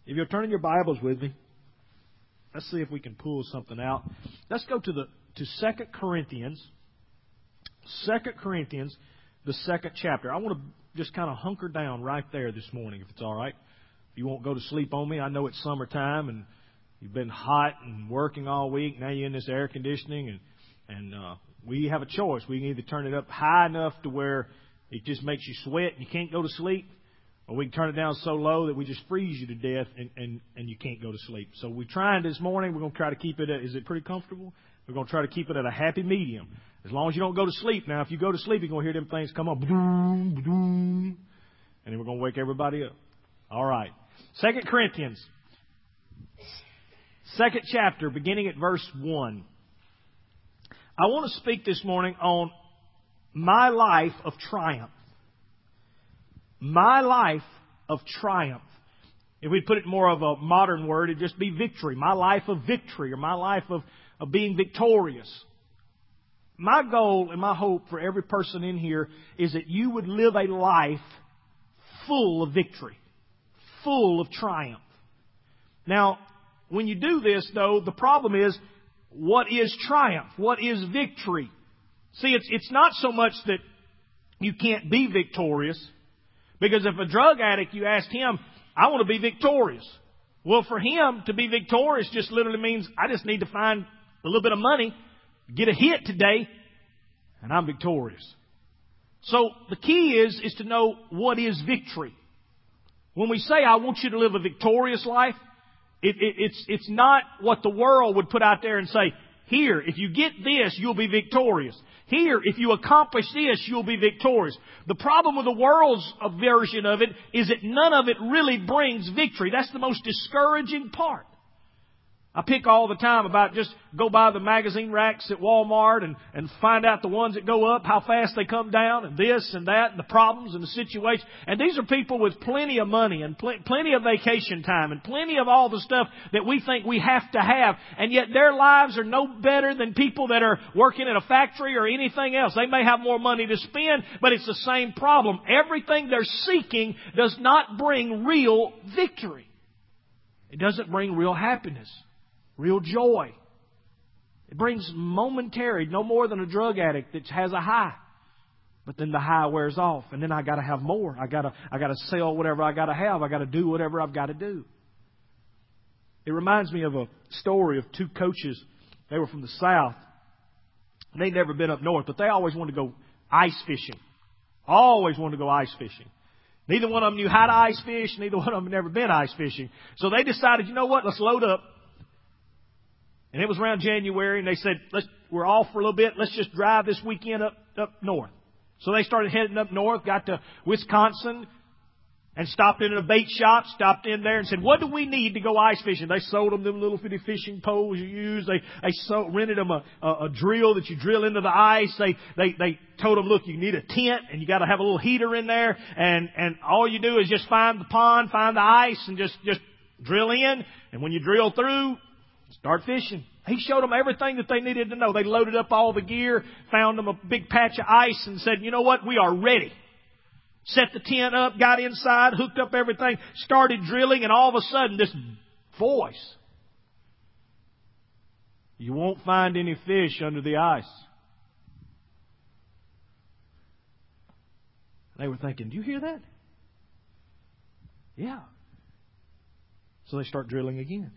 If you're turning your Bibles with me, let's see if we can pull something out. Let's go to 2 Corinthians. 2 Corinthians, the 2nd chapter. I want to just kind of hunker down right there this morning, if it's all right. If you won't go to sleep on me, I know it's summertime and you've been hot and working all week. Now you're in this air conditioning, and we have a choice. We can either turn it up high enough to where it just makes you sweat and you can't go to sleep, or we can turn it down so low that we just freeze you to death and you can't go to sleep. So we're trying this morning. We're going to try to keep it is it pretty comfortable? We're going to try to keep it at a happy medium. As long as you don't go to sleep. Now, if you go to sleep, you're going to hear them things come up. Boom, boom, and then we're going to wake everybody up. All right. 2 Corinthians, 2nd chapter, beginning at verse 1. I want to speak this morning on my life of triumph. My life of triumph. If we put it more of a modern word, it'd just be victory. My life of victory, or my life of being victorious. My goal and my hope for every person in here is that you would live a life full of victory, full of triumph. Now, when you do this, though, the problem is, what is triumph? What is victory? See, it's not so much that you can't be victorious. Because if a drug addict, you asked him, I want to be victorious. Well, for him to be victorious just literally means I just need to find a little bit of money, get a hit today, and I'm victorious. So the key is to know what is victory. When we say I want you to live a victorious life, it's not what the world would put out there and say, here, if you get this, you'll be victorious. Here, if you accomplish this, you'll be victorious. The problem with the world's version of it is that none of it really brings victory. That's the most discouraging part. I pick all the time about just go by the magazine racks at Walmart and find out the ones that go up, how fast they come down, and this and that, and the problems and the situation. And these are people with plenty of money and plenty of vacation time and plenty of all the stuff that we think we have to have. And yet their lives are no better than people that are working in a factory or anything else. They may have more money to spend, but it's the same problem. Everything they're seeking does not bring real victory. It doesn't bring real happiness. Real joy. It brings momentary, no more than a drug addict that has a high. But then the high wears off, and then I got to have more. I got to sell whatever I got to have. I got to do whatever I've got to do. It reminds me of a story of 2 coaches. They were from the South. They'd never been up north, but they always wanted to go ice fishing. Always wanted to go ice fishing. Neither one of them knew how to ice fish. Neither one of them had never been ice fishing. So they decided, you know what? Let's load up. And it was around January, and they said, we're off for a little bit. Let's just drive this weekend up north. So they started heading up north, got to Wisconsin, and stopped in a bait shop, stopped in there and said, what do we need to go ice fishing? They sold them little bitty fishing poles you use. They rented them a drill that you drill into the ice. They told them, look, you need a tent, and you got to have a little heater in there, and all you do is just find the pond, find the ice, and just drill in. And when you drill through, start fishing. He showed them everything that they needed to know. They loaded up all the gear, found them a big patch of ice, and said, you know what? We are ready. Set the tent up, got inside, hooked up everything, started drilling, and all of a sudden this voice. You won't find any fish under the ice. They were thinking, do you hear that? Yeah. So they start drilling again.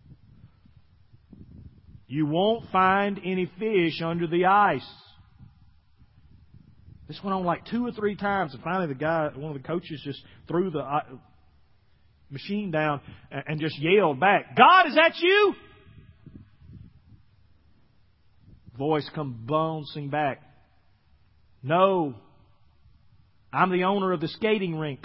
You won't find any fish under the ice. This went on like 2 or 3 times, and finally one of the coaches just threw the machine down and just yelled back, God, is that you? Voice come bouncing back. No, I'm the owner of the skating rink.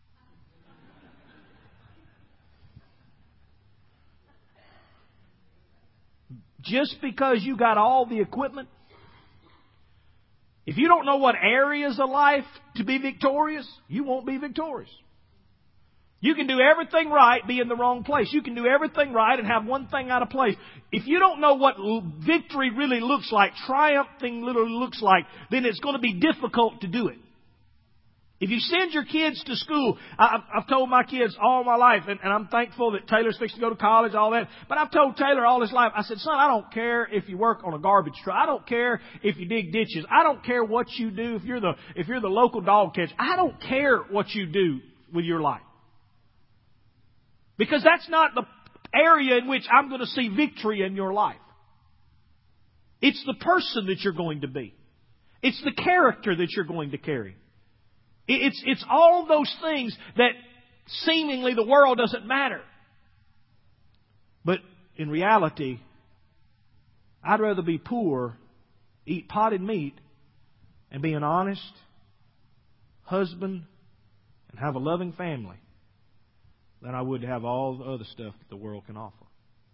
Just because you got all the equipment, if you don't know what areas of life to be victorious, you won't be victorious. You can do everything right, be in the wrong place. You can do everything right and have one thing out of place. If you don't know what victory really looks like, triumphing literally looks like, then it's going to be difficult to do it. If you send your kids to school, I've told my kids all my life, and I'm thankful that Taylor's fixing to go to college, all that. But I've told Taylor all his life, I said, son, I don't care if you work on a garbage truck. I don't care if you dig ditches. I don't care what you do. If you're the local dog catcher, I don't care what you do with your life. Because that's not the area in which I'm going to see victory in your life. It's the person that you're going to be. It's the character that you're going to carry. It's all those things that seemingly the world doesn't matter. But in reality, I'd rather be poor, eat potted meat, and be an honest husband and have a loving family than I would have all the other stuff that the world can offer.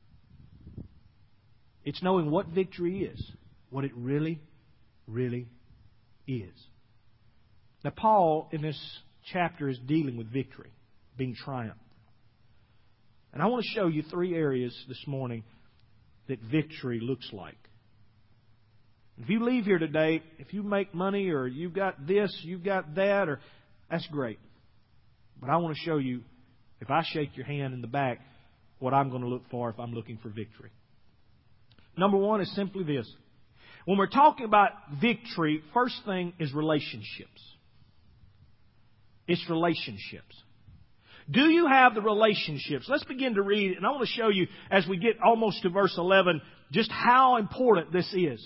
It's knowing what victory is, what it really, really is. Now, Paul, in this chapter, is dealing with victory, being triumphant. And I want to show you 3 areas this morning that victory looks like. If you leave here today, if you make money or you've got this, you've got that, or that's great. But I want to show you, if I shake your hand in the back, what I'm going to look for if I'm looking for victory. Number 1 is simply this. When we're talking about victory, first thing is relationships. It's relationships. Do you have the relationships? Let's begin to read, and I want to show you as we get almost to verse 11 just how important this is.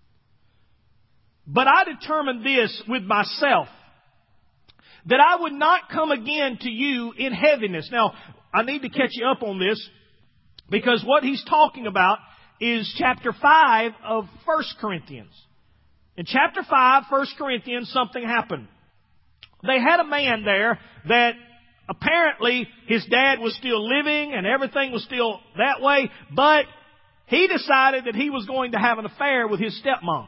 But I determined this with myself, that I would not come again to you in heaviness. Now, I need to catch you up on this, because what he's talking about is chapter 5 of 1 Corinthians. In chapter 5, 1 Corinthians, something happened. They had a man there that apparently his dad was still living and everything was still that way, but he decided that he was going to have an affair with his stepmom.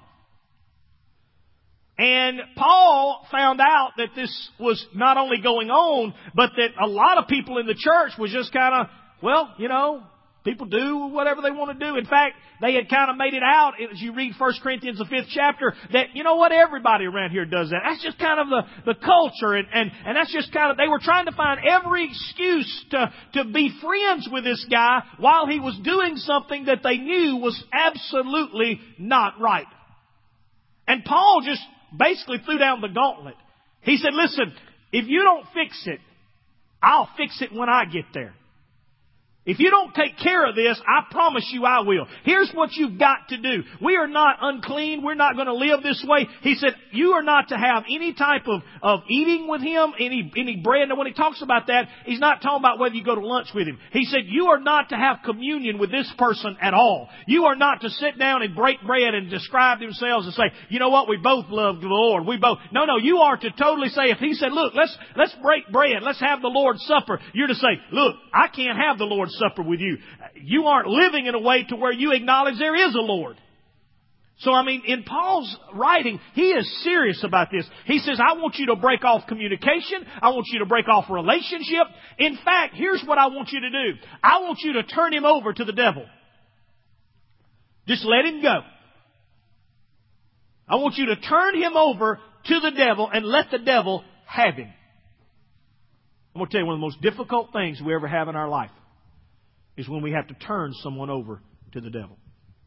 And Paul found out that this was not only going on, but that a lot of people in the church was just kind of, well, you know, people do whatever they want to do. In fact, they had kind of made it out, as you read 1 Corinthians, the 5th chapter, that, you know what, everybody around here does that. That's just kind of the culture. And that's just kind of, they were trying to find every excuse to be friends with this guy while he was doing something that they knew was absolutely not right. And Paul just basically threw down the gauntlet. He said, listen, if you don't fix it, I'll fix it when I get there. If you don't take care of this, I promise you I will. Here's what you've got to do. We are not unclean. We're not going to live this way. He said, you are not to have any type of eating with him, any bread. Now, when he talks about that, he's not talking about whether you go to lunch with him. He said, you are not to have communion with this person at all. You are not to sit down and break bread and describe themselves and say, you know what, we both love the Lord. We both. No, you are to totally say, if he said, look, let's break bread. Let's have the Lord's Supper. You're to say, look, I can't have the Lord's Supper with you. You aren't living in a way to where you acknowledge there is a Lord. So, I mean, in Paul's writing, he is serious about this. He says, I want you to break off communication. I want you to break off relationship. In fact, here's what I want you to do. I want you to turn him over to the devil. Just let him go. I want you to turn him over to the devil and let the devil have him. I'm going to tell you one of the most difficult things we ever have in our life is when we have to turn someone over to the devil.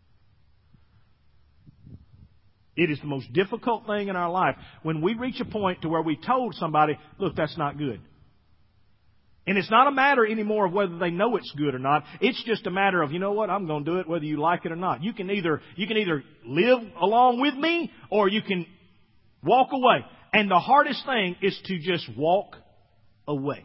It is the most difficult thing in our life when we reach a point to where we told somebody, look, that's not good. And it's not a matter anymore of whether they know it's good or not. It's just a matter of, you know what, I'm going to do it whether you like it or not. You can either live along with me or you can walk away. And the hardest thing is to just walk away.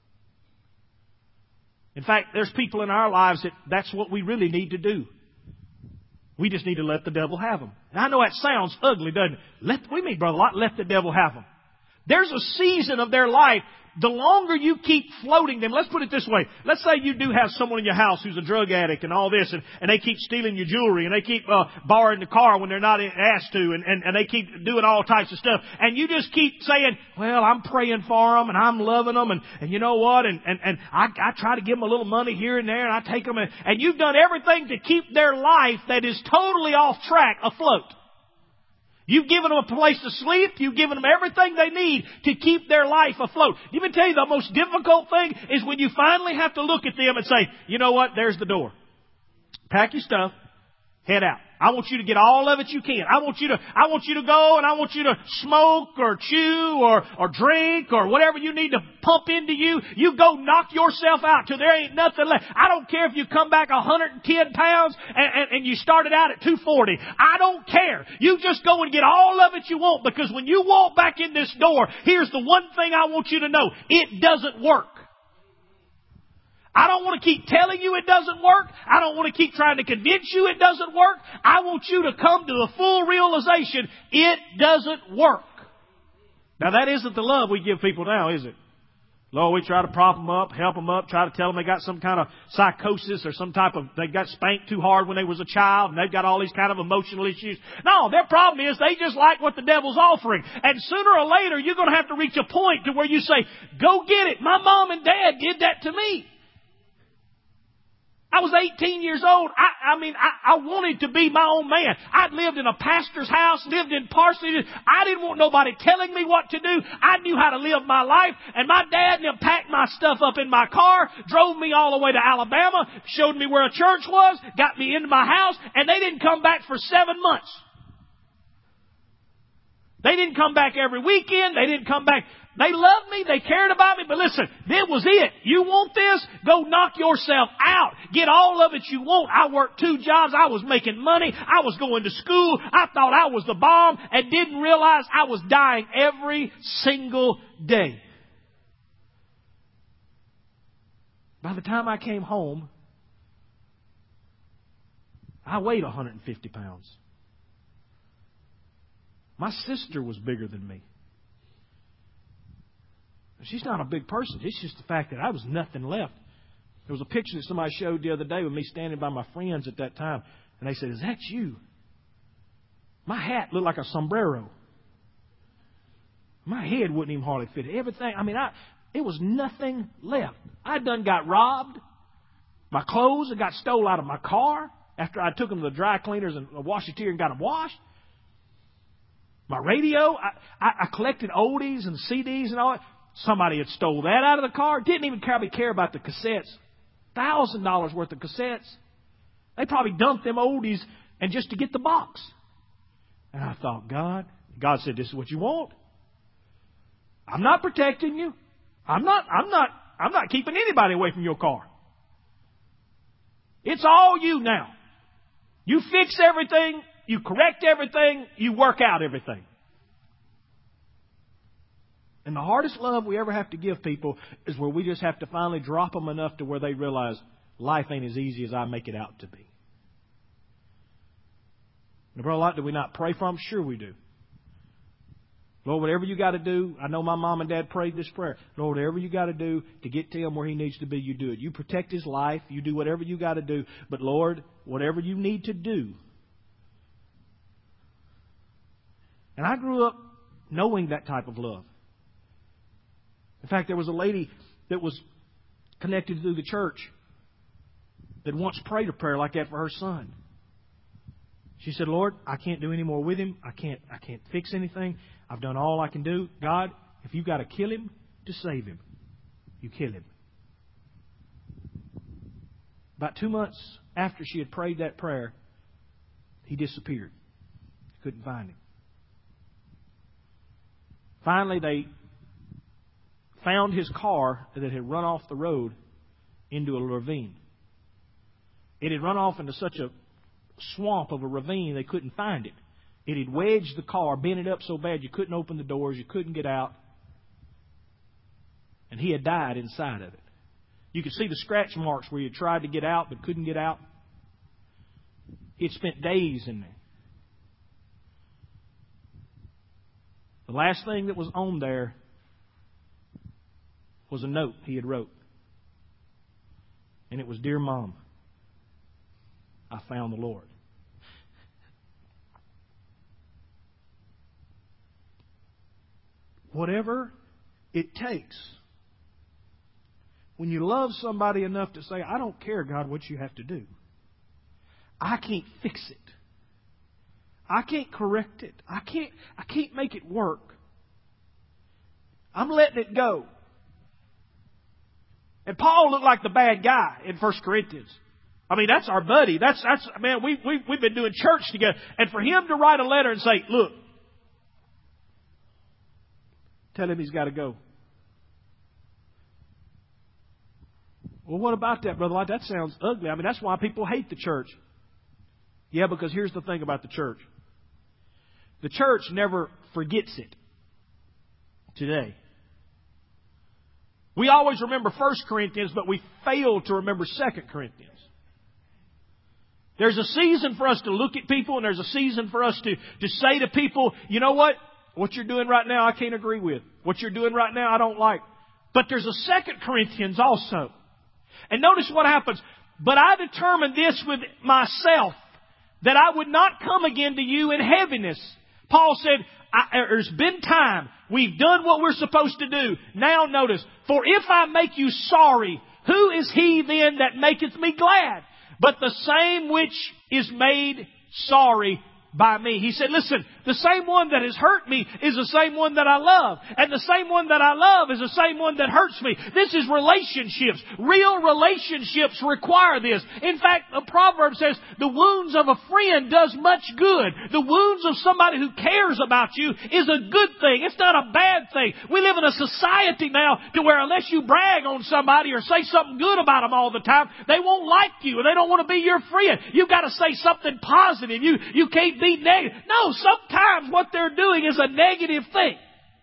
In fact, there's people in our lives that's what we really need to do. We just need to let the devil have them. Now, I know that sounds ugly, doesn't it? What do you mean, brother? Let the devil have them. There's a season of their life. The longer you keep floating them, let's put it this way. Let's say you do have someone in your house who's a drug addict and all this, and they keep stealing your jewelry, and they keep borrowing the car when they're not asked to, and they keep doing all types of stuff. And you just keep saying, well, I'm praying for them, and I'm loving them, and you know what, and I try to give them a little money here and there, and I take them, and you've done everything to keep their life that is totally off track afloat. You've given them a place to sleep. You've given them everything they need to keep their life afloat. Let me tell you, the most difficult thing is when you finally have to look at them and say, you know what, there's the door. Pack your stuff. Head out. I want you to get all of it you can. I want you to go and I want you to smoke or chew or drink or whatever you need to pump into you. You go knock yourself out till there ain't nothing left. I don't care if you come back 110 pounds and you started out at 240. I don't care. You just go and get all of it you want, because when you walk back in this door, here's the one thing I want you to know. It doesn't work. I don't want to keep telling you it doesn't work. I don't want to keep trying to convince you it doesn't work. I want you to come to the full realization it doesn't work. Now, that isn't the love we give people now, is it? Lord, we try to prop them up, help them up, try to tell them they got some kind of psychosis or some type of, they got spanked too hard when they was a child and they've got all these kind of emotional issues. No, their problem is they just like what the devil's offering. And sooner or later, you're going to have to reach a point to where you say, go get it. My mom and dad did that to me. I was 18 years old. I wanted to be my own man. I'd lived in a pastor's house, lived in parsonage. I didn't want nobody telling me what to do. I knew how to live my life. And my dad and them packed my stuff up in my car, drove me all the way to Alabama, showed me where a church was, got me into my house, and they didn't come back for 7 months. They didn't come back every weekend. They didn't come back. They loved me. They cared about me. But listen, that was it. You want this? Go knock yourself out. Get all of it you want. I worked 2 jobs. I was making money. I was going to school. I thought I was the bomb and didn't realize I was dying every single day. By the time I came home, I weighed 150 pounds. My sister was bigger than me. She's not a big person. It's just the fact that I was nothing left. There was a picture that somebody showed the other day with me standing by my friends at that time. And they said, is that you? My hat looked like a sombrero. My head wouldn't even hardly fit. Everything, it was nothing left. I done got robbed. My clothes had got stole out of my car after I took them to the dry cleaners and washateer and got them washed. My radio, I collected oldies and CDs and all that. Somebody had stole that out of the car. Didn't even probably care about the cassettes. $1,000 worth of cassettes. They probably dumped them oldies and just to get the box. And I thought, God said, this is what you want. I'm not protecting you. I'm not keeping anybody away from your car. It's all you now. You fix everything. You correct everything. You work out everything. And the hardest love we ever have to give people is where we just have to finally drop them enough to where they realize life ain't as easy as I make it out to be. Now, brother, a lot do we not pray for them? Sure we do. Lord, whatever you got to do, I know my mom and dad prayed this prayer. Lord, whatever you got to do to get to him where he needs to be, you do it. You protect his life. You do whatever you got to do. But Lord, whatever you need to do. And I grew up knowing that type of love. In fact, there was a lady that was connected through the church that once prayed a prayer like that for her son. She said, Lord, I can't do any more with him. I can't fix anything. I've done all I can do. God, if you've got to kill him to save him, you kill him. About 2 months after she had prayed that prayer, he disappeared. Couldn't find him. Finally, they found his car that had run off the road into a ravine. It had run off into such a swamp of a ravine they couldn't find it. It had wedged the car, bent it up so bad you couldn't open the doors, you couldn't get out. And he had died inside of it. You could see the scratch marks where he had tried to get out but couldn't get out. He had spent days in there. The last thing that was on there was a note he had wrote. And it was, Dear Mom, I found the Lord. Whatever it takes. When you love somebody enough to say, I don't care, God, what you have to do. I can't fix it. I can't correct it. I can't make it work. I'm letting it go. And Paul looked like the bad guy in 1 Corinthians. I mean, that's our buddy. That's man, we've been doing church together. And for him to write a letter and say, look, tell him he's got to go. Well, what about that, Brother Light? That sounds ugly. I mean, that's why people hate the church. Yeah, because here's the thing about the church. The church never forgets it today. We always remember 1 Corinthians, but we fail to remember 2 Corinthians. There's a season for us to look at people, and there's a season for us to say to people, you know what? What you're doing right now, I can't agree with. What you're doing right now, I don't like. But there's a 2 Corinthians also. And notice what happens. But I determined this with myself, that I would not come again to you in heaviness. Paul said, there's been time. We've done what we're supposed to do. Now notice, for if I make you sorry, who is he then that maketh me glad? But the same which is made sorry by me. He said, listen, the same one that has hurt me is the same one that I love. And the same one that I love is the same one that hurts me. This is relationships. Real relationships require this. In fact, a proverb says, the wounds of a friend does much good. The wounds of somebody who cares about you is a good thing. It's not a bad thing. We live in a society now to where unless you brag on somebody or say something good about them all the time, they won't like you and they don't want to be your friend. You've got to say something positive. You can't be negative. No, sometimes what they're doing is a negative thing.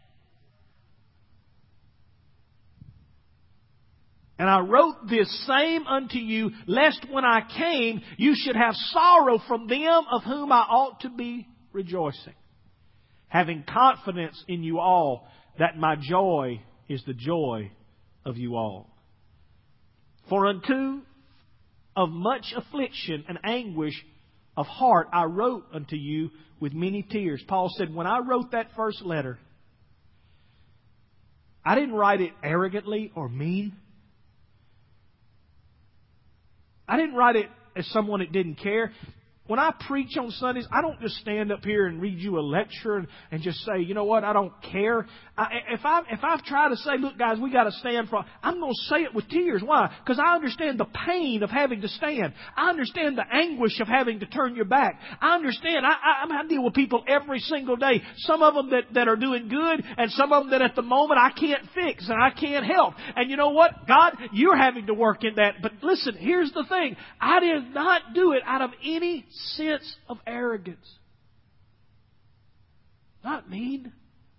And I wrote this same unto you, lest when I came, you should have sorrow from them of whom I ought to be rejoicing. Having confidence in you all, that my joy is the joy of you all. For unto of much affliction and anguish of heart I wrote unto you with many tears. Paul said, when I wrote that first letter, I didn't write it arrogantly or mean. I didn't write it as someone that didn't care. When I preach on Sundays, I don't just stand up here and read you a lecture and just say, you know what, I don't care. If I've tried to say, look guys, we got to stand for, I'm going to say it with tears. Why? Because I understand the pain of having to stand. I understand the anguish of having to turn your back. I understand. I deal with people every single day. Some of them that are doing good and some of them that at the moment I can't fix and I can't help. And you know what? God, you're having to work in that. But listen, here's the thing. I did not do it out of any sense of arrogance. Not mean.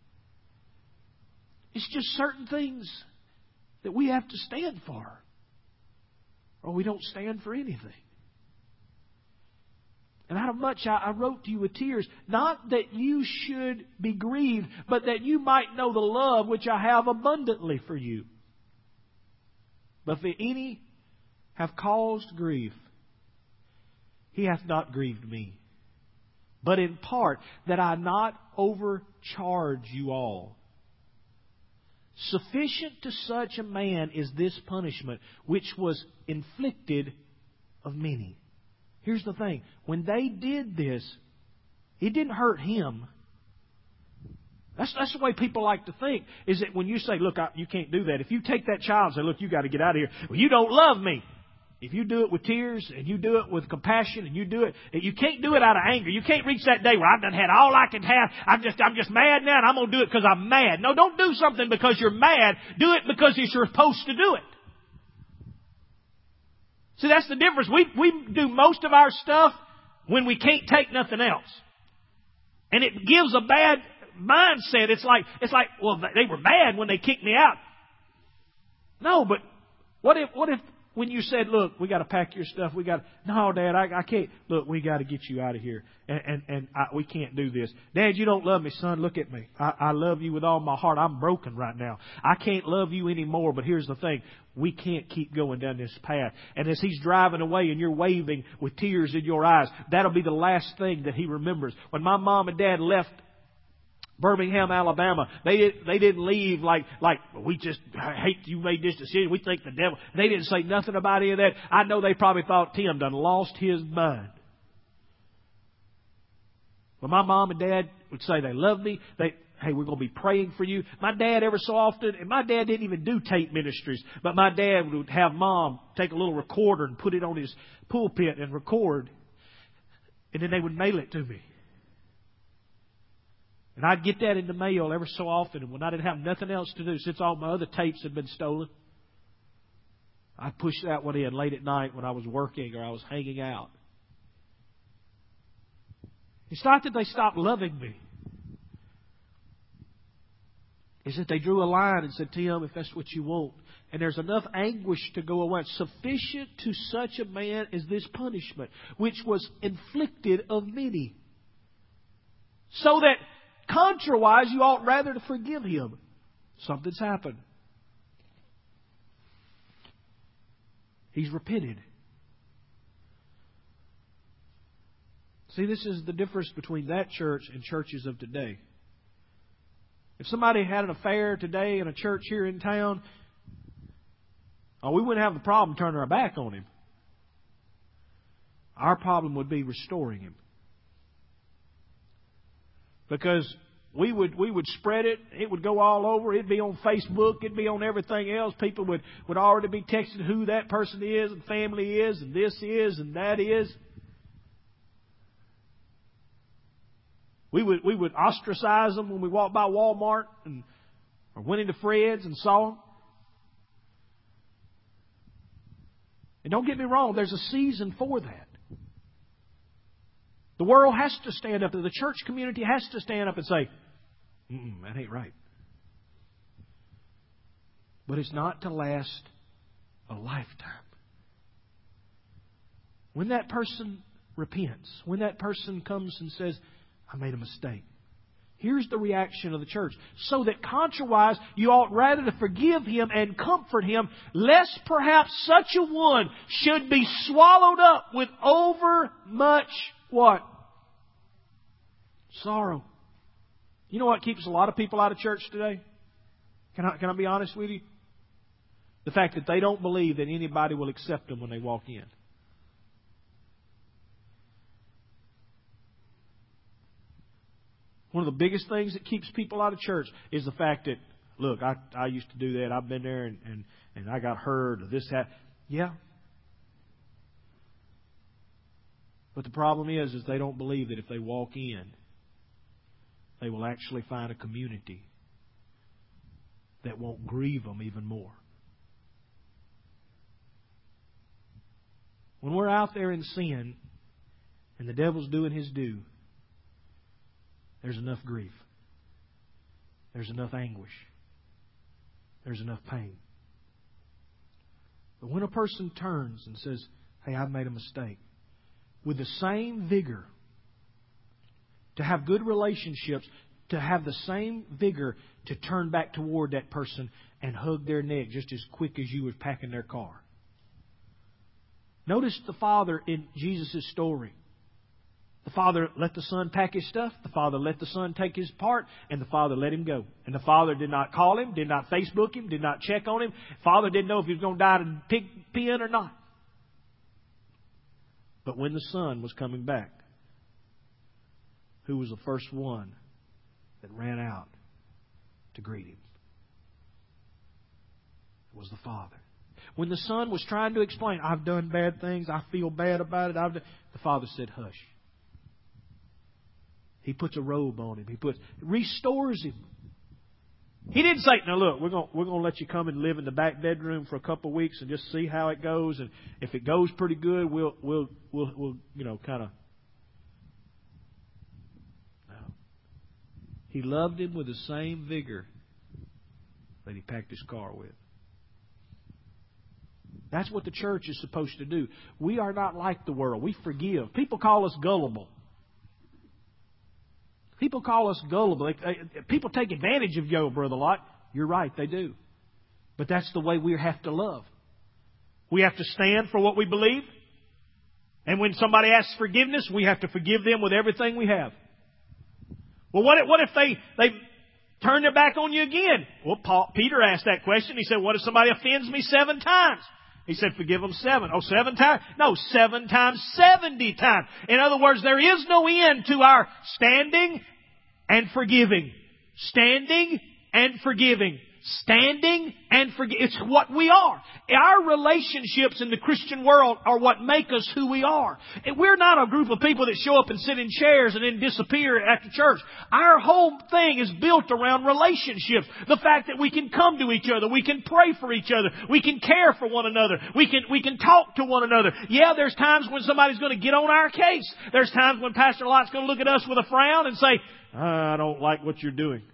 It's just certain things that we have to stand for, or we don't stand for anything. And out of much I wrote to you with tears, not that you should be grieved, but that you might know the love which I have abundantly for you. But if any have caused grief, he hath not grieved me, but in part that I not overcharge you all. Sufficient to such a man is this punishment, which was inflicted of many. Here's the thing. When they did this, it didn't hurt him. That's the way people like to think, is that when you say, look, you can't do that. If you take that child and say, look, you got to get out of here. Well, you don't love me. If you do it with tears and you do it with compassion and you do it, you can't do it out of anger. You can't reach that day where I've done had all I can have. I'm just mad now and I'm going to do it because I'm mad. No, don't do something because you're mad. Do it because you're supposed to do it. See, that's the difference. We do most of our stuff when we can't take nothing else. And it gives a bad mindset. It's like, well, they were mad when they kicked me out. No, but what if when you said, look, we got to pack your stuff. No, Dad, I can't. Look, we got to get you out of here. We can't do this. Dad, you don't love me, son. Look at me. I love you with all my heart. I'm broken right now. I can't love you anymore. But here's the thing. We can't keep going down this path. And as he's driving away and you're waving with tears in your eyes, that'll be the last thing that he remembers. When my mom and dad left Birmingham, Alabama, they didn't leave like we just hate you made this decision. We think the devil. They didn't say nothing about any of that. I know they probably thought Tim done lost his mind. When my mom and dad would say they love me, hey, we're going to be praying for you. My dad ever so often, and my dad didn't even do tape ministries, but my dad would have Mom take a little recorder and put it on his pulpit and record, and then they would mail it to me. And I'd get that in the mail every so often, and when I didn't have nothing else to do, since all my other tapes had been stolen, I'd push that one in late at night when I was working or I was hanging out. It's not that they stopped loving me. It's that they drew a line and said, Tim, if that's what you want. And there's enough anguish to go away. Sufficient to such a man is this punishment, which was inflicted of many. So that, contrawise, you ought rather to forgive him. Something's happened. He's repented. See, this is the difference between that church and churches of today. If somebody had an affair today in a church here in town, we wouldn't have a problem turning our back on him. Our problem would be restoring him. Because we would spread it. It would go all over. It'd be on Facebook. It'd be on everything else. People would already be texting who that person is and family is and this is and that is. We would ostracize them when we walked by Walmart or went into Fred's and saw them. And don't get me wrong, there's a season for that. The world has to stand up. The church community has to stand up and say, that ain't right. But it's not to last a lifetime. When that person repents, when that person comes and says, I made a mistake. Here's the reaction of the church. So that contrawise, you ought rather to forgive him and comfort him, lest perhaps such a one should be swallowed up with overmuch what? Sorrow. You know what keeps a lot of people out of church today? Can I be honest with you? The fact that they don't believe that anybody will accept them when they walk in. One of the biggest things that keeps people out of church is the fact that, look, I used to do that. I've been there and I got hurt or this, that. Yeah. But the problem is they don't believe that if they walk in, they will actually find a community that won't grieve them even more. When we're out there in sin and the devil's doing his due, there's enough grief. There's enough anguish. There's enough pain. But when a person turns and says, hey, I've made a mistake, with the same vigor, to have good relationships, to have the same vigor to turn back toward that person and hug their neck just as quick as you were packing their car. Notice the father in Jesus' story. The father let the son pack his stuff. The father let the son take his part. And the father let him go. And the father did not call him, did not Facebook him, did not check on him. Father didn't know if he was going to die in a pig pen or not. But when the son was coming back, who was the first one that ran out to greet him? It was the father. When the son was trying to explain, I've done bad things, I feel bad about it, the father said, hush. He puts a robe on him. Restores him. He didn't say, now look, we're going to let you come and live in the back bedroom for a couple of weeks and just see how it goes. And if it goes pretty good, we'll kind of. No. He loved him with the same vigor that he packed his car with. That's what the church is supposed to do. We are not like the world. We forgive. People call us gullible. People call us gullible. People take advantage of you, Brother Lot. You're right, they do. But that's the way we have to love. We have to stand for what we believe. And when somebody asks forgiveness, we have to forgive them with everything we have. Well, what if they turn their back on you again? Well, Peter asked that question. He said, what if somebody offends me 7 times? He said, forgive them 7. Oh, 7 times? No, 7 times 70 times. In other words, there is no end to our standing and forgiving. Standing and forgiving. Standing and forgiving. It's what we are. Our relationships in the Christian world are what make us who we are. And we're not a group of people that show up and sit in chairs and then disappear after church. Our whole thing is built around relationships. The fact that we can come to each other. We can pray for each other. We can care for one another. We can talk to one another. Yeah, there's times when somebody's going to get on our case. There's times when Pastor Lott's going to look at us with a frown and say, I don't like what you're doing.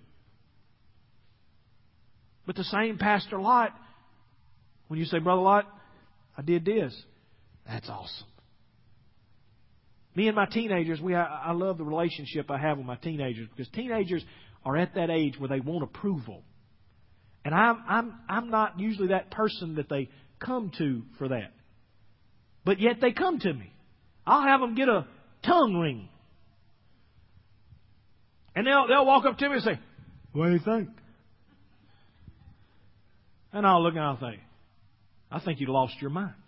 But the same Pastor Lott, when you say, Brother Lott, I did this, that's awesome. Me and my teenagers, I love the relationship I have with my teenagers, because teenagers are at that age where they want approval. And I'm not usually that person that they come to for that. But yet they come to me. I'll have them get a tongue ring. And they'll walk up to me and say, what do you think? And I'll look and I'll think, I think you lost your mind.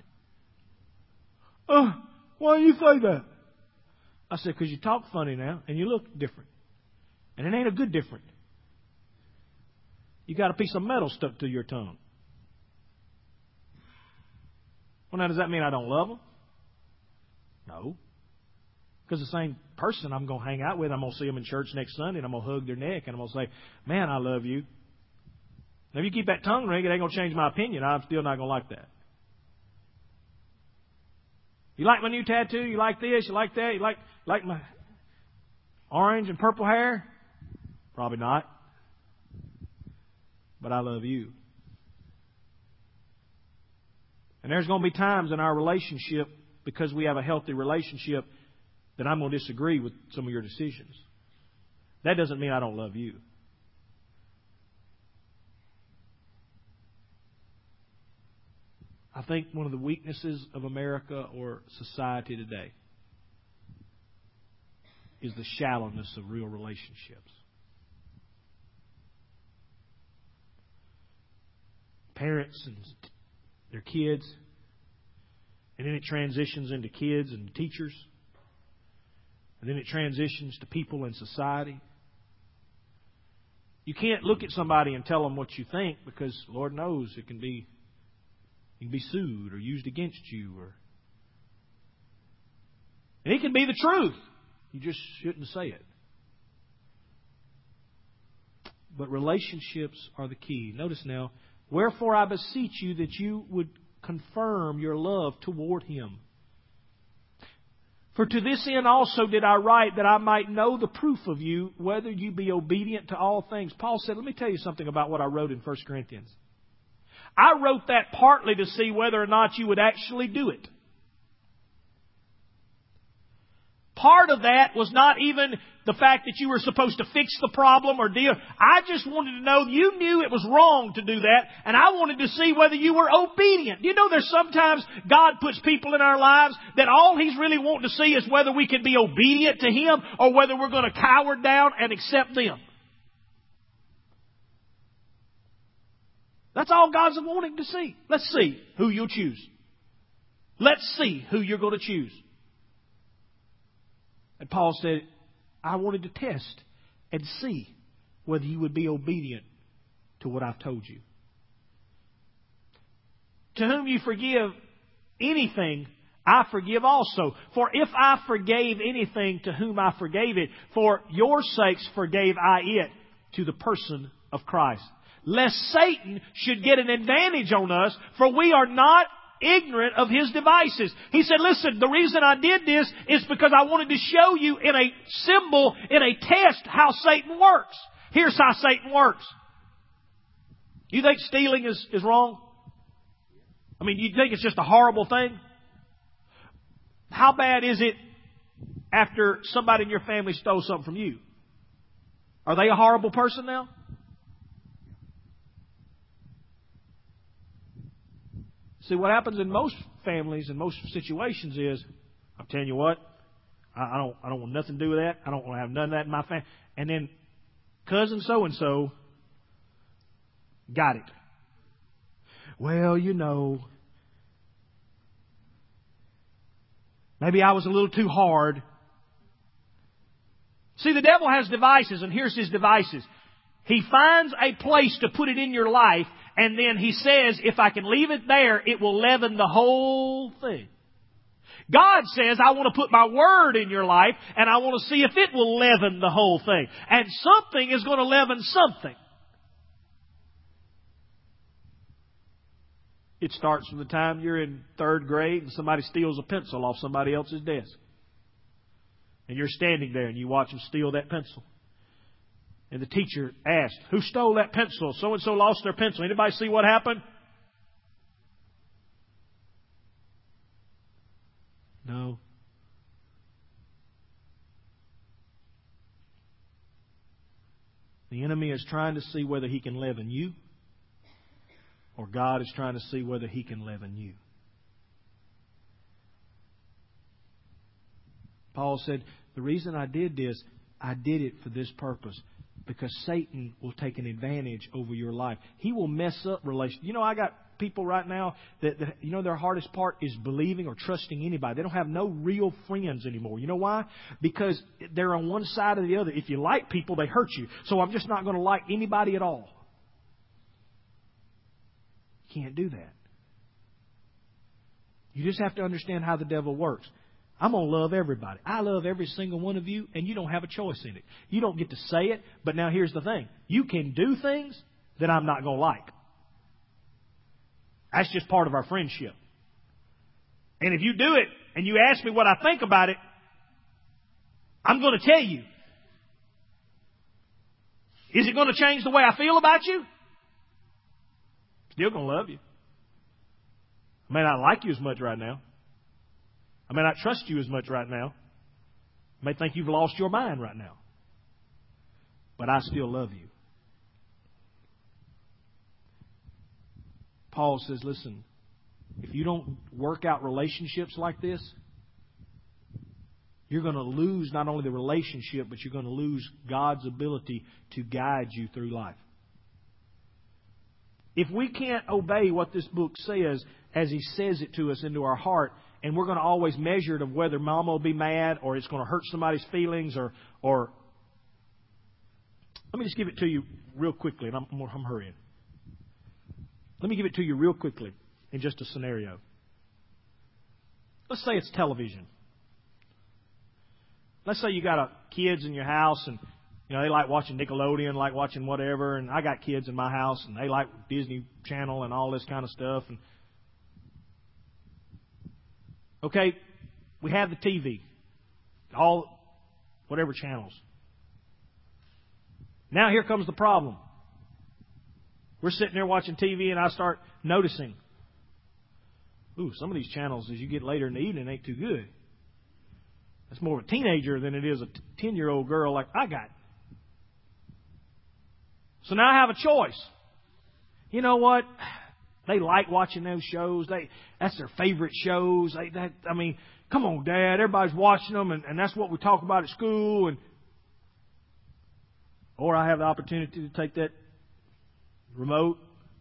Why do you say that? I said, because you talk funny now and you look different. And it ain't a good different. You got a piece of metal stuck to your tongue. Well, now, does that mean I don't love them? No. Because the same person I'm going to hang out with, I'm going to see them in church next Sunday and I'm going to hug their neck and I'm going to say, man, I love you. Now, if you keep that tongue ring, it ain't going to change my opinion. I'm still not going to like that. You like my new tattoo? You like this? You like that? You like my orange and purple hair? Probably not. But I love you. And there's going to be times in our relationship, because we have a healthy relationship, that I'm going to disagree with some of your decisions. That doesn't mean I don't love you. I think one of the weaknesses of America or society today is the shallowness of real relationships. Parents and their kids, and then it transitions into kids and teachers, and then it transitions to people in society. You can't look at somebody and tell them what you think, because Lord knows you can be sued or used against you, and it can be the truth. You just shouldn't say it. But relationships are the key. Notice now, wherefore I beseech you that you would confirm your love toward Him. For to this end also did I write, that I might know the proof of you, whether you be obedient to all things. Paul said, let me tell you something about what I wrote in 1 Corinthians. I wrote that partly to see whether or not you would actually do it. Part of that was not even the fact that you were supposed to fix the problem or deal. I just wanted to know you knew it was wrong to do that, and I wanted to see whether you were obedient. You know, there's sometimes God puts people in our lives that all He's really wanting to see is whether we can be obedient to Him or whether we're going to cower down and accept them. That's all God's wanting to see. Let's see who you'll choose. Let's see who you're going to choose. And Paul said, I wanted to test and see whether you would be obedient to what I've told you. To whom you forgive anything, I forgive also. For if I forgave anything, to whom I forgave it, for your sakes forgave I it, to the person of Christ. Lest Satan should get an advantage on us, for we are not ignorant of his devices. He said, listen, the reason I did this is because I wanted to show you in a symbol, in a test, how Satan works. Here's how Satan works. You think stealing is wrong? I mean, you think it's just a horrible thing? How bad is it after somebody in your family stole something from you? Are they a horrible person now? See, what happens in most families and most situations is, I'm telling you what, I don't want nothing to do with that. I don't want to have none of that in my family. And then cousin so-and-so got it. Well, you know, Maybe I was a little too hard. See, the devil has devices, and here's his devices. He finds a place to put it in your life, and then he says, if I can leave it there, it will leaven the whole thing. God says, I want to put my Word in your life, and I want to see if it will leaven the whole thing. And something is going to leaven something. It starts from the time you're in 3rd grade and somebody steals a pencil off somebody else's desk. And you're standing there and you watch them steal that pencil. And the teacher asked, who stole that pencil? So-and-so lost their pencil. Anybody see what happened? No. The enemy is trying to see whether he can leaven you, or God is trying to see whether he can leaven you. Paul said, the reason I did this, I did it for this purpose. Because Satan will take an advantage over your life. He will mess up relations. You know, I got people right now that their hardest part is believing or trusting anybody. They don't have no real friends anymore. You know why? Because they're on one side or the other. If you like people, they hurt you. So I'm just not going to like anybody at all. You can't do that. You just have to understand how the devil works. I'm going to love everybody. I love every single one of you, and you don't have a choice in it. You don't get to say it, but now here's the thing. You can do things that I'm not going to like. That's just part of our friendship. And if you do it, and you ask me what I think about it, I'm going to tell you. Is it going to change the way I feel about you? Still going to love you. I may not like you as much right now. I may not trust you as much right now. I may think you've lost your mind right now. But I still love you. Paul says, listen, if you don't work out relationships like this, you're going to lose not only the relationship, but you're going to lose God's ability to guide you through life. If we can't obey what this book says as He says it to us into our heart, and we're going to always measure it of whether Mama will be mad or it's going to hurt somebody's feelings or let me just give it to you real quickly, and I'm hurrying. Let me give it to you real quickly in just a scenario. Let's say it's television. Let's say you got kids in your house and they like watching Nickelodeon, like watching whatever, and I got kids in my house and they like Disney Channel and all this kind of stuff. And okay, we have the TV, whatever channels. Now here comes the problem. We're sitting there watching TV and I start noticing, some of these channels as you get later in the evening ain't too good. That's more of a teenager than it is a 10-year-old girl like I got. So now I have a choice. You know what? They like watching those shows. That's their favorite shows. Come on, Dad. Everybody's watching them, and that's what we talk about at school. Or I have the opportunity to take that remote,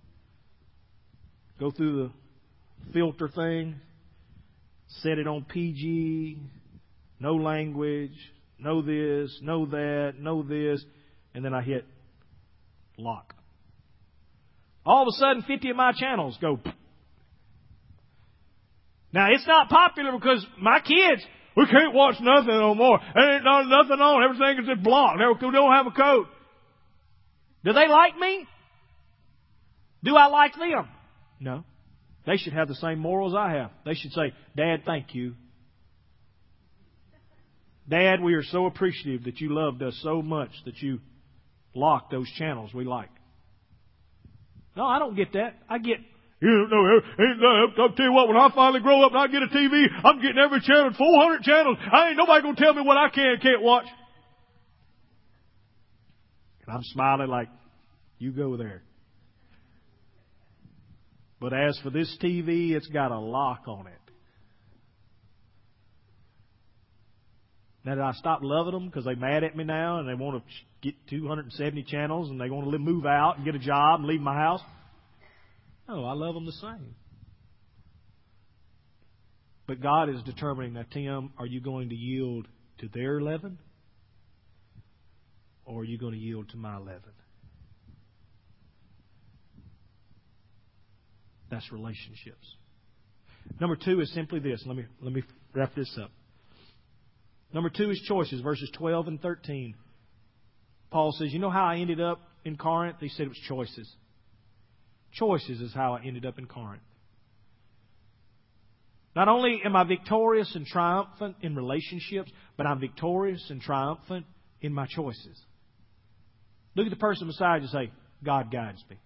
go through the filter thing, set it on PG, no language, no this, no that, no this, and then I hit lock. All of a sudden, 50 of my channels go. Now, it's not popular because my kids, we can't watch nothing no more. There ain't nothing on. Everything is just blocked. We don't have a code. Do they like me? Do I like them? No. They should have the same morals I have. They should say, Dad, thank you. Dad, we are so appreciative that you loved us so much that you locked those channels we like. No, I don't get that. I get, I'll tell you what, when I finally grow up and I get a TV, I'm getting every channel, 400 channels. Ain't nobody going to tell me what I can and can't watch. And I'm smiling like, you go there. But as for this TV, it's got a lock on it. Now, did I stop loving them because they're mad at me now and they want to get 270 channels and they want to move out and get a job and leave my house? No, I love them the same. But God is determining that, Tim, are you going to yield to their leaven? Or are you going to yield to my leaven? That's relationships. Number 2 is simply this. Let me wrap this up. Number 2 is choices, verses 12 and 13. Paul says, you know how I ended up in Corinth? He said it was choices. Choices is how I ended up in Corinth. Not only am I victorious and triumphant in relationships, but I'm victorious and triumphant in my choices. Look at the person beside you and say, God guides me.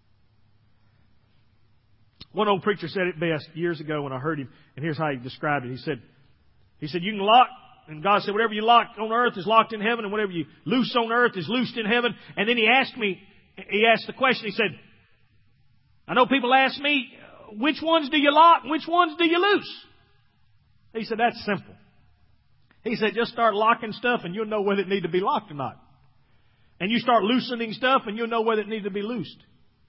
One old preacher said it best years ago when I heard him, and here's how he described it. He said, you can lock, and God said, whatever you lock on earth is locked in heaven, and whatever you loose on earth is loosed in heaven. And then he asked the question, he said, I know people ask me, which ones do you lock and which ones do you loose? He said, that's simple. He said, just start locking stuff and you'll know whether it needs to be locked or not. And you start loosening stuff and you'll know whether it needs to be loosed.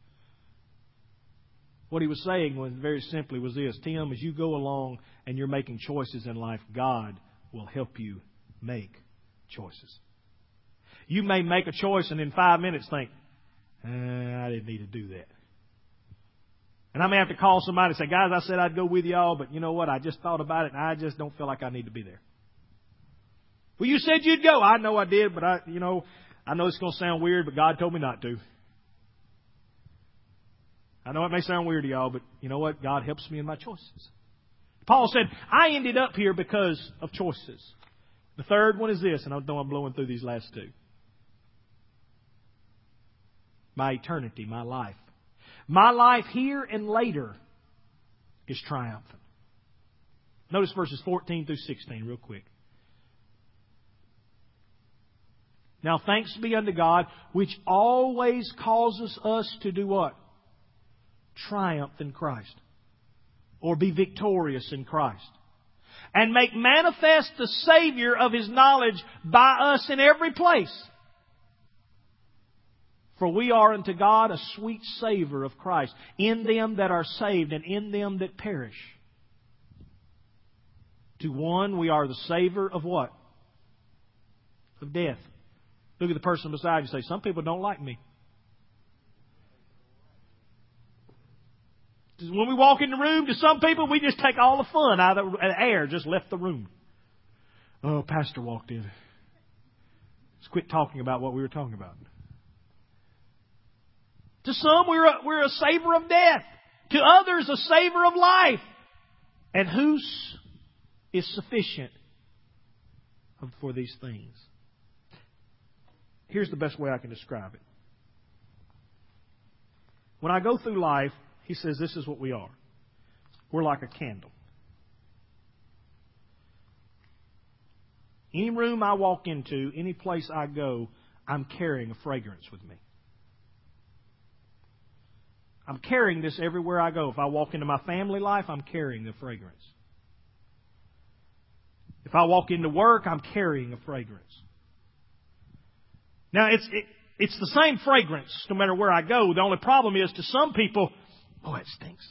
What he was saying was very simply was this, Tim, as you go along and you're making choices in life, God will help you make choices. You may make a choice and in 5 minutes think, I didn't need to do that. And I may have to call somebody and say, guys, I said I'd go with y'all, but you know what? I just thought about it and I just don't feel like I need to be there. Well, you said you'd go. I know I did, but I know it's going to sound weird, but God told me not to. I know it may sound weird to y'all, but you know what? God helps me in my choices. Paul said, I ended up here because of choices. The third one is this, and I know I'm blowing through these last 2. My eternity, my life. My life here and later is triumphant. Notice verses 14 through 16 real quick. Now thanks be unto God, which always causes us to do what? Triumph in Christ. Or be victorious in Christ. And make manifest the Savior of His knowledge by us in every place. For we are unto God a sweet savour of Christ in them that are saved and in them that perish. To one we are the savour of what? Of death. Look at the person beside you and say, some people don't like me. When we walk in the room, to some people, we just take all the fun out of the air, just left the room. Oh, pastor walked in. Let's quit talking about what we were talking about. To some, we're a savour of death. To others, a savour of life. And whose is sufficient for these things? Here's the best way I can describe it. When I go through life, he says this is what we are. We're like a candle. Any room I walk into, any place I go, I'm carrying a fragrance with me. I'm carrying this everywhere I go. If I walk into my family life, I'm carrying the fragrance. If I walk into work, I'm carrying a fragrance. Now, it's the same fragrance no matter where I go. The only problem is to some people, oh, it stinks.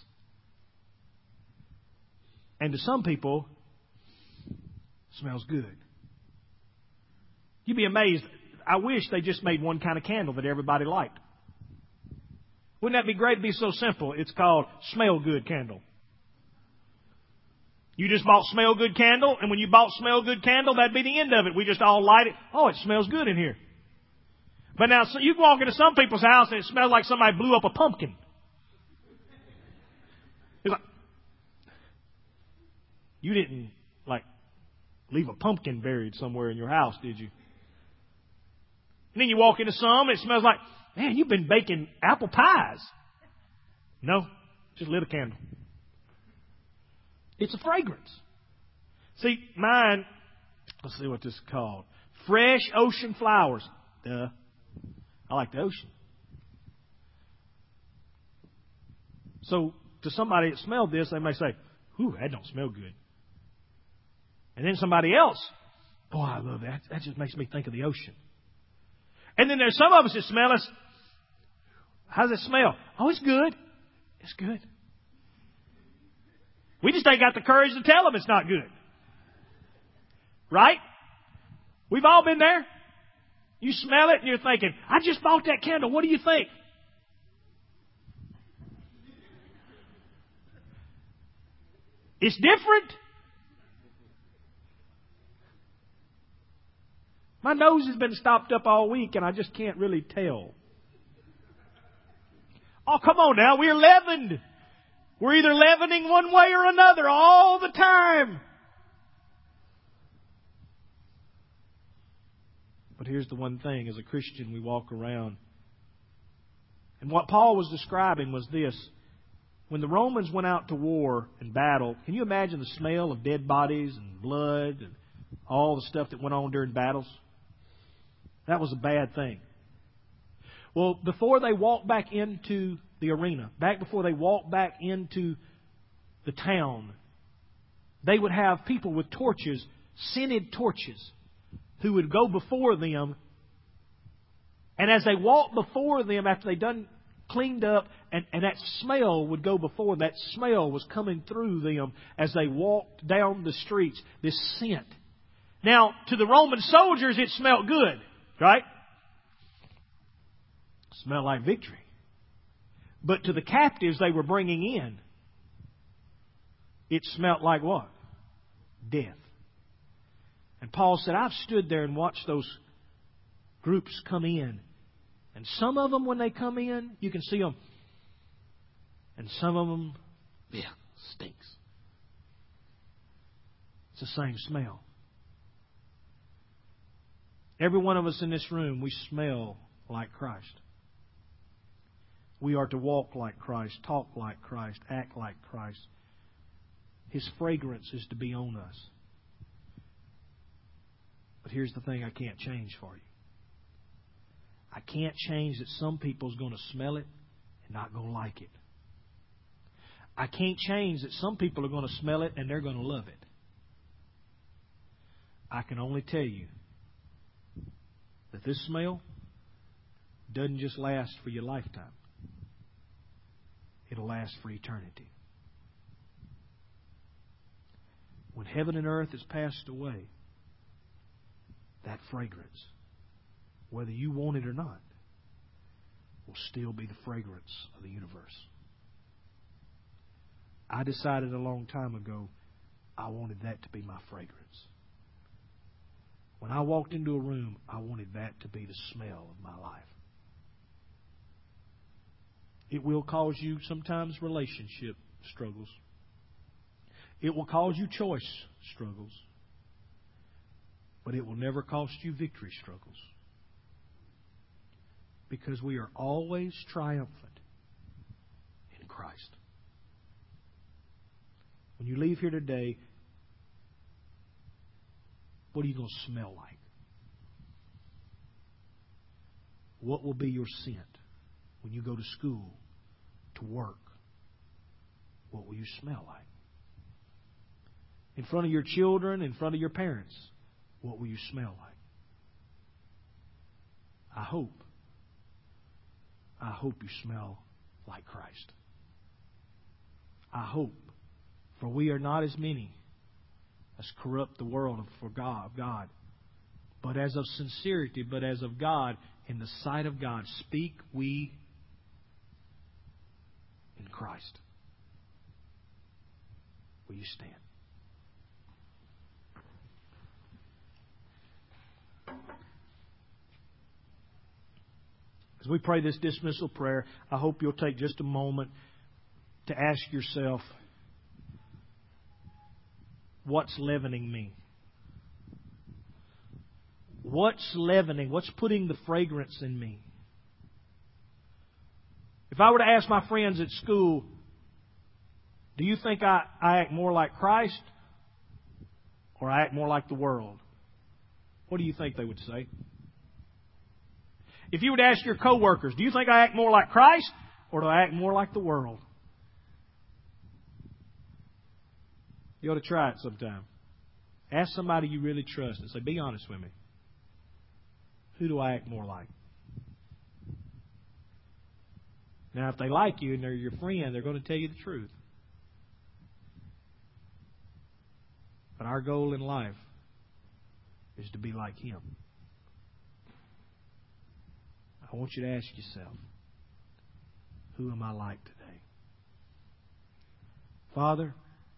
And to some people, it smells good. You'd be amazed. I wish they just made one kind of candle that everybody liked. Wouldn't that be great? It'd be so simple. It's called Smell Good Candle. You just bought Smell Good Candle, and when you bought Smell Good Candle, that'd be the end of it. We just all light it. Oh, it smells good in here. But now, so you can walk into some people's house and it smells like somebody blew up a pumpkin. It's like, you didn't, leave a pumpkin buried somewhere in your house, did you? And then you walk into some, it smells like, man, you've been baking apple pies. No, just lit a candle. It's a fragrance. See, mine, let's see what this is called. Fresh Ocean Flowers. Duh. I like the ocean. So, to somebody that smelled this, they may say, ooh, that don't smell good. And then somebody else, boy, I love that. That just makes me think of the ocean. And then there's some of us that smell us. How does it smell? Oh, it's good. It's good. We just ain't got the courage to tell them it's not good. Right? We've all been there. You smell it and you're thinking, I just bought that candle. What do you think? It's different. My nose has been stopped up all week and I just can't really tell. Oh, come on now. We're leavened. We're either leavening one way or another all the time. But here's the one thing. As a Christian, we walk around. And what Paul was describing was this. When the Romans went out to war and battle, can you imagine the smell of dead bodies and blood and all the stuff that went on during battles? That was a bad thing. Well, before they walked back into the arena, back before they walked back into the town, they would have people with torches, scented torches, who would go before them. And as they walked before them, after they done cleaned up, and that smell would go before. That smell was coming through them as they walked down the streets, this scent. Now, to the Roman soldiers, it smelled good, right? It smelled like victory. But to the captives they were bringing in, it smelled like what? Death. And Paul said, I've stood there and watched those groups come in. And some of them, when they come in, you can see them. And some of them, stinks. It's the same smell. Every one of us in this room, we smell like Christ. We are to walk like Christ, talk like Christ, act like Christ. His fragrance is to be on us. But here's the thing I can't change for you. I can't change that some people's going to smell it and not going to like it. I can't change that some people are going to smell it and they're going to love it. I can only tell you that this smell doesn't just last for your lifetime. It'll last for eternity. When heaven and earth has passed away, that fragrance, whether you want it or not, will still be the fragrance of the universe. I decided a long time ago I wanted that to be my fragrance. When I walked into a room, I wanted that to be the smell of my life. It will cause you sometimes relationship struggles. It will cause you choice struggles. But it will never cost you victory struggles. Because we are always triumphant in Christ. When you leave here today, what are you going to smell like? What will be your scent when you go to school, to work? What will you smell like? In front of your children, in front of your parents, what will you smell like? I hope you smell like Christ. I hope, for we are not as many as corrupt the world for God, but as of sincerity, but as of God, in the sight of God, speak we in Christ. Will you stand? As we pray this dismissal prayer, I hope you'll take just a moment to ask yourself, what's leavening me? What's leavening? What's putting the fragrance in me? If I were to ask my friends at school, do you think I act more like Christ or I act more like the world? What do you think they would say? If you would ask your coworkers, do you think I act more like Christ or do I act more like the world? You ought to try it sometime. Ask somebody you really trust and say, be honest with me. Who do I act more like? Now, if they like you and they're your friend, they're going to tell you the truth. But our goal in life is to be like Him. I want you to ask yourself, who am I like today? Father,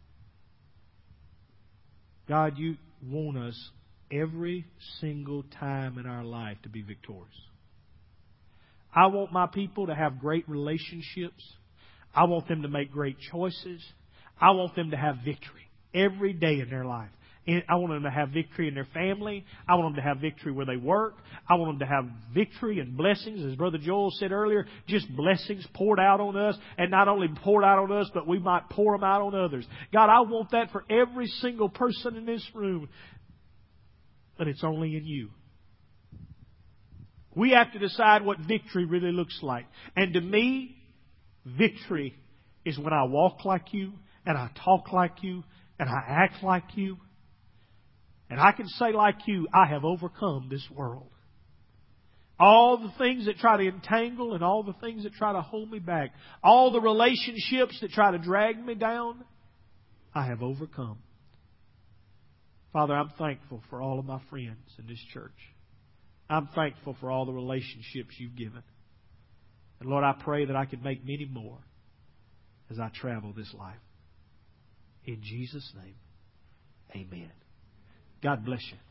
God, You want us every single time in our life to be victorious. I want my people to have great relationships. I want them to make great choices. I want them to have victory every day in their life. And I want them to have victory in their family. I want them to have victory where they work. I want them to have victory and blessings. As Brother Joel said earlier, just blessings poured out on us. And not only poured out on us, but we might pour them out on others. God, I want that for every single person in this room. But it's only in You. We have to decide what victory really looks like. And to me, victory is when I walk like You, and I talk like You, and I act like You. And I can say like You, I have overcome this world. All the things that try to entangle and all the things that try to hold me back, all the relationships that try to drag me down, I have overcome. Father, I'm thankful for all of my friends in this church. I'm thankful for all the relationships You've given. And Lord, I pray that I can make many more as I travel this life. In Jesus' name, amen. God bless you.